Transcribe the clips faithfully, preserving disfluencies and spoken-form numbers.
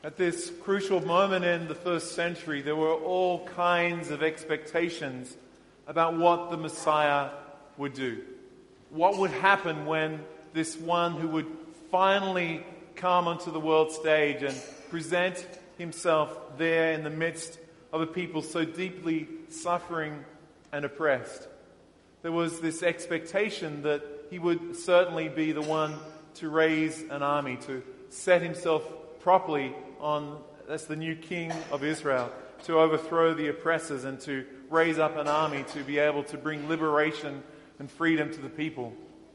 At this crucial moment in the first century, there were all kinds of expectations about what the Messiah would do. What would happen when this one who would finally come onto the world stage and present himself there in the midst of a people so deeply suffering and oppressed. There was this expectation that he would certainly be the one to raise an army, to set himself properly on, as the new king of Israel, to overthrow the oppressors and to raise up an army to be able to bring liberation and freedom to the people.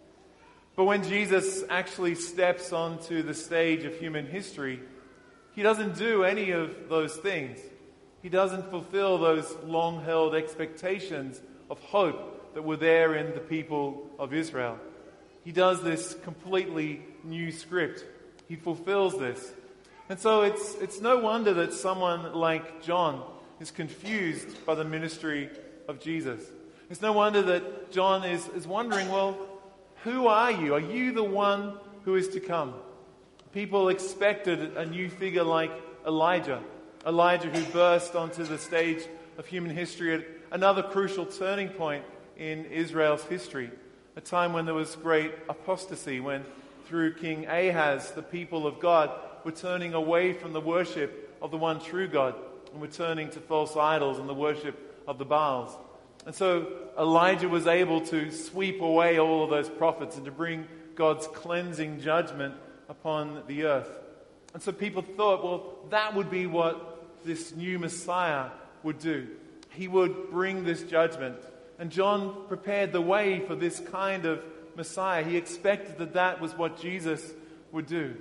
But when Jesus actually steps onto the stage of human history, he doesn't do any of those things. He doesn't fulfill those long-held expectations of hope that were there in the people of Israel. He does this completely new script. He fulfills this. And so it's it's no wonder that someone like John is confused by the ministry of Jesus. It's no wonder that John is, is wondering, well, who are you? Are you the one who is to come? People expected a new figure like Elijah. Elijah who burst onto the stage of human history at another crucial turning point in Israel's history. A time when there was great apostasy, when through King Ahaz, the people of God were turning away from the worship of the one true God and were turning to false idols and the worship of the Baals. And so Elijah was able to sweep away all of those prophets and to bring God's cleansing judgment upon the earth. And so people thought, well, that would be what this new Messiah would do. He would bring this judgment. And John prepared the way for this kind of Messiah. He expected that that was what Jesus would do.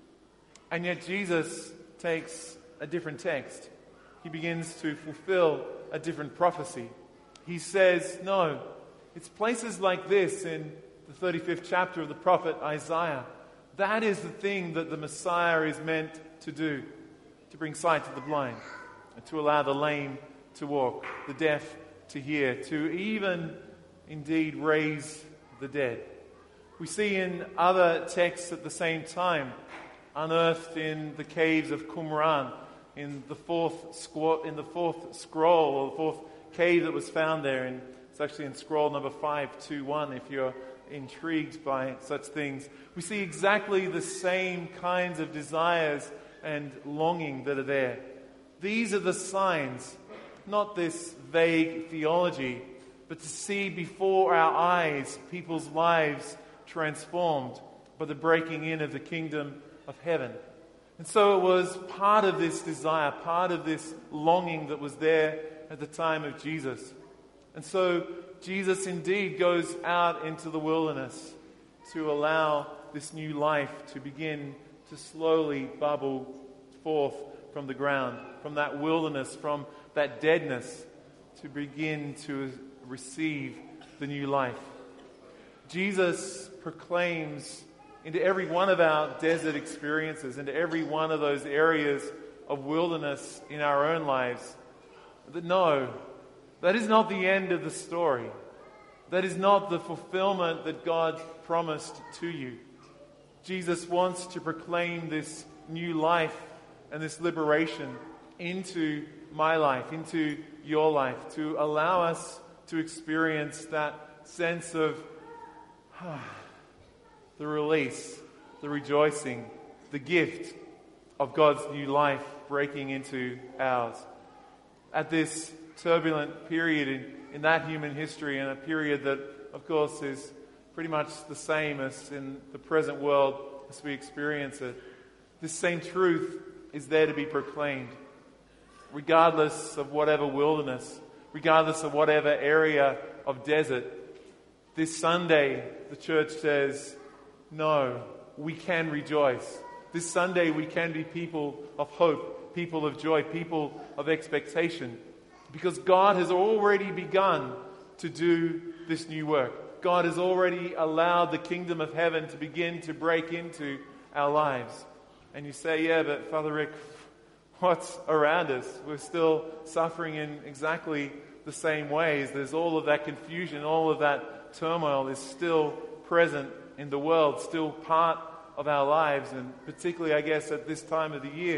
And yet Jesus takes a different text. He begins to fulfill a different prophecy. He says, no, it's places like this in the thirty-fifth chapter of the prophet Isaiah. That is the thing that the Messiah is meant to do, to bring sight to the blind, and to allow the lame to walk, the deaf to hear, to even indeed raise the dead. We see in other texts at the same time, unearthed in the caves of Qumran, in the fourth squat, in the fourth scroll, or the fourth cave that was found there. And it's actually in scroll number five two one, if you're intrigued by such things. We see exactly the same kinds of desires and longing that are there. These are the signs, not this vague theology, but to see before our eyes people's lives transformed by the breaking in of the kingdom of heaven. And so it was part of this desire, part of this longing that was there at the time of Jesus. And so Jesus indeed goes out into the wilderness to allow this new life to begin to slowly bubble forth from the ground, from that wilderness, from that deadness, to begin to receive the new life. Jesus proclaims into every one of our desert experiences, into every one of those areas of wilderness in our own lives, that no, that is not the end of the story. That is not the fulfillment that God promised to you. Jesus wants to proclaim this new life and this liberation into my life, into your life, to allow us to experience that sense of ah, the release, the rejoicing, the gift of God's new life breaking into ours. At this turbulent period in, in that human history, and a period that, of course, is pretty much the same as in the present world as we experience it, this same truth is there to be proclaimed. Regardless of whatever wilderness, regardless of whatever area of desert, this Sunday the church says, no, we can rejoice. This Sunday we can be people of hope, people of joy, people of expectation. Because God has already begun to do this new work. God has already allowed the kingdom of heaven to begin to break into our lives. And you say, yeah, but Father Rick, what's around us? We're still suffering in exactly the same ways. There's all of that confusion, all of that turmoil is still present in the world, still part of our lives. And particularly, I guess, at this time of the year,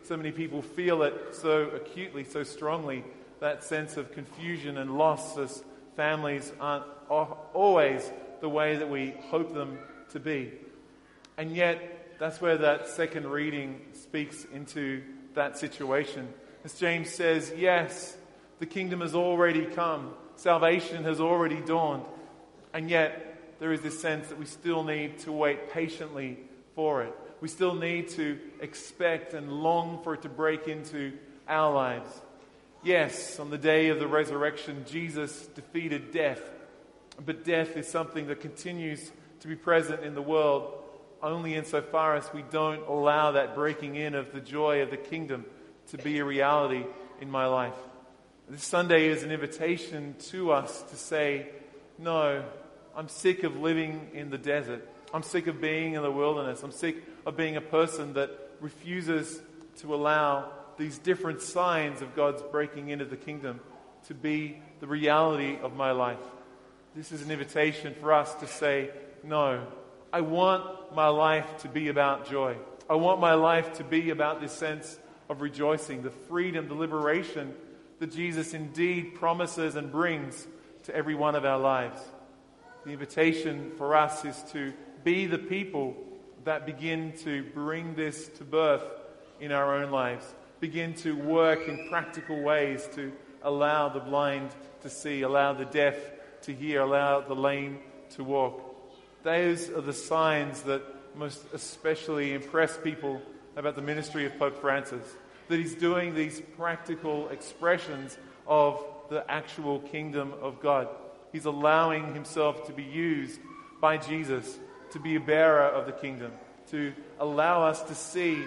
so many people feel it so acutely, so strongly, that sense of confusion and loss as families aren't always the way that we hope them to be. And yet, that's where that second reading speaks into that situation. As James says, yes, the kingdom has already come. Salvation has already dawned. And yet, there is this sense that we still need to wait patiently for it. We still need to expect and long for it to break into our lives. Yes, on the day of the resurrection, Jesus defeated death. But death is something that continues to be present in the world only insofar as we don't allow that breaking in of the joy of the kingdom to be a reality in my life. This Sunday is an invitation to us to say, no, I'm sick of living in the desert. I'm sick of being in the wilderness. I'm sick of being a person that refuses to allow these different signs of God's breaking into the kingdom to be the reality of my life. This is an invitation for us to say, no, I want my life to be about joy. I want my life to be about this sense of rejoicing, the freedom, the liberation that Jesus indeed promises and brings to every one of our lives. The invitation for us is to be the people that begin to bring this to birth in our own lives, begin to work in practical ways to allow the blind to see, allow the deaf to hear, allow the lame to walk. Those are the signs that most especially impress people about the ministry of Pope Francis, that he's doing these practical expressions of the actual kingdom of God. He's allowing himself to be used by Jesus to be a bearer of the kingdom, to allow us to see,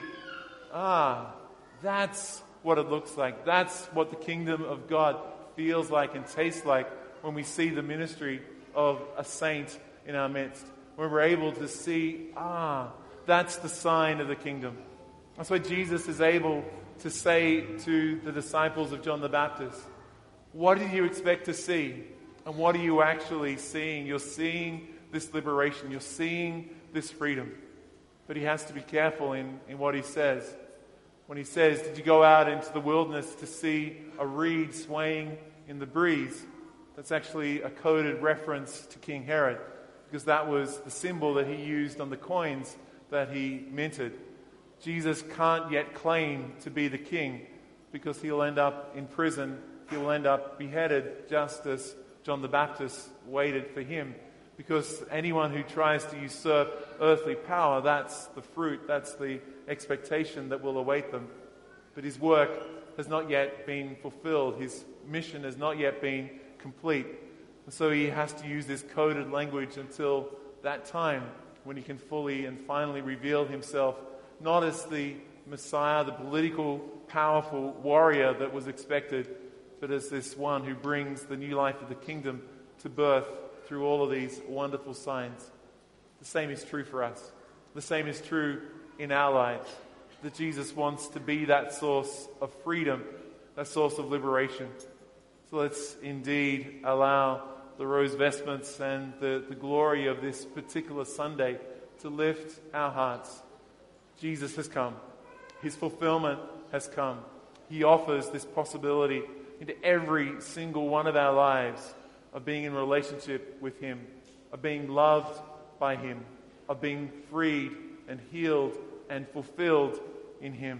ah, that's what it looks like. That's what the kingdom of God feels like and tastes like when we see the ministry of a saint in our midst. When we're able to see, ah, that's the sign of the kingdom. That's why Jesus is able to say to the disciples of John the Baptist, what did you expect to see? And what are you actually seeing? You're seeing this liberation. You're seeing this freedom. But he has to be careful in, in what he says. When he says, did you go out into the wilderness to see a reed swaying in the breeze? That's actually a coded reference to King Herod, because that was the symbol that he used on the coins that he minted. Jesus can't yet claim to be the king because he'll end up in prison. He'll end up beheaded just as John the Baptist waited for him. Because anyone who tries to usurp earthly power, that's the fruit, that's the expectation that will await them. But his work has not yet been fulfilled. His mission has not yet been complete. And so he has to use this coded language until that time when he can fully and finally reveal himself, not as the Messiah, the political, powerful warrior that was expected, but as this one who brings the new life of the kingdom to birth through all of these wonderful signs. The same is true for us. The same is true in our lives. That Jesus wants to be that source of freedom, that source of liberation. So let's indeed allow the rose vestments and the, the glory of this particular Sunday to lift our hearts. Jesus has come. His fulfillment has come. He offers this possibility into every single one of our lives of being in relationship with him, of being loved by him, of being freed and healed and fulfilled in him.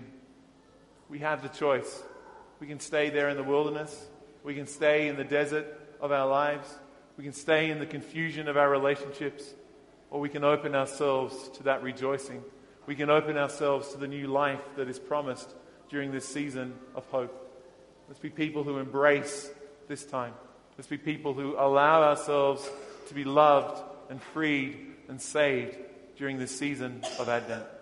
We have the choice. We can stay there in the wilderness. We can stay in the desert of our lives. We can stay in the confusion of our relationships. Or we can open ourselves to that rejoicing. We can open ourselves to the new life that is promised during this season of hope. Let's be people who embrace this time. Let's be people who allow ourselves to be loved and freed and saved during this season of Advent.